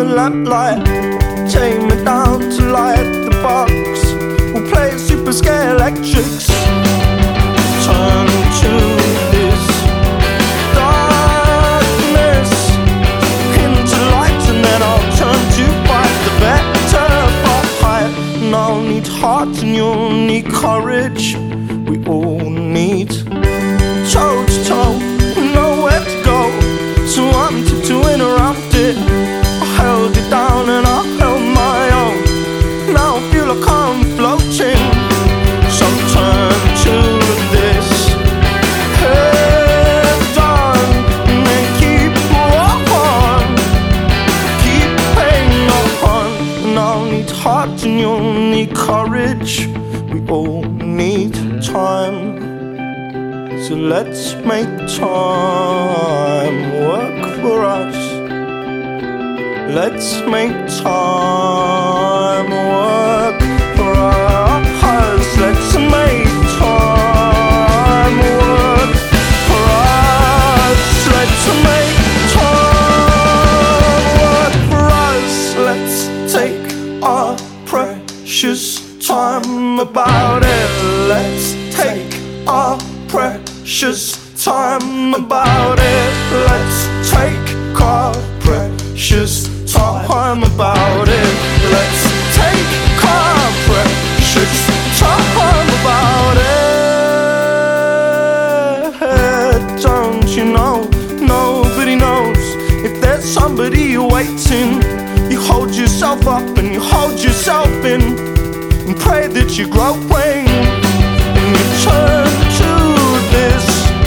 lamplight. Take me down to light the box. We'll play super scale electrics. Turn to this darkness into light, and then I'll turn to fight the better fight. And I'll need heart and you'll need courage. We all need toe to toe, nowhere to go, so I'm tiptoeing around it. I held it down and I held my own. Now I feel like I'm floating. So turn to this head on, and then keep on, keep paying on. And I'll need heart and you'll need courage. We all need time. So let's make time work for us. Let's make time work for us. Let's make time work for us. Let's make time work for us. Let's take our precious time about it. Let's take our precious time about it. Let's take our precious time about it. Let's take our precious time about it. Don't you know, nobody knows. If there's somebody waiting, you hold yourself up and you hold yourself in, and pray that you're growing, and you turn to this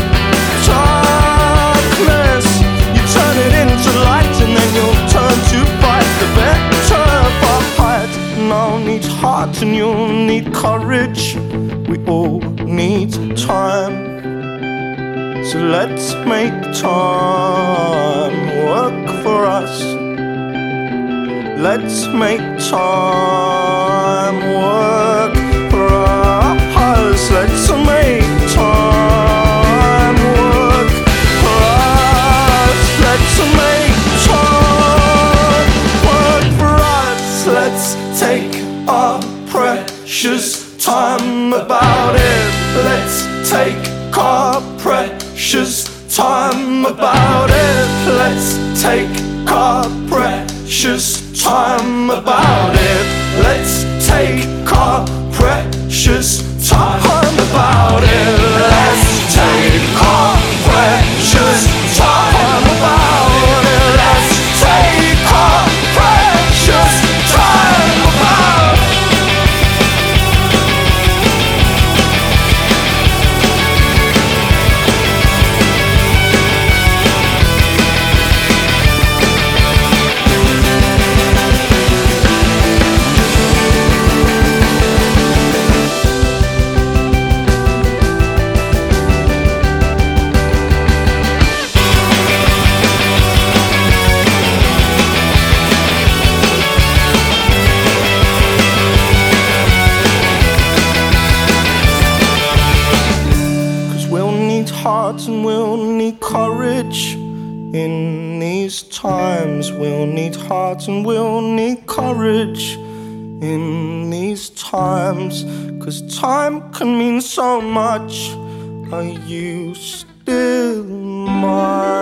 darkness. You turn it into light, and then you'll turn to fight the better fight. And I'll need heart and you'll need courage. We all need time. So let's make time work for us. Let's make time work for us. Let's make time work for us. Let's make time work for us. Let's take our precious time about it. Let's take our precious time about it. Let's take our precious time about it. Let's take our precious time about it. Let's take our precious time about it. Let's take our precious time about it. Heart and we'll need courage in these times. We'll need heart and we'll need courage in these times. 'Cause time can mean so much. Are you still mine?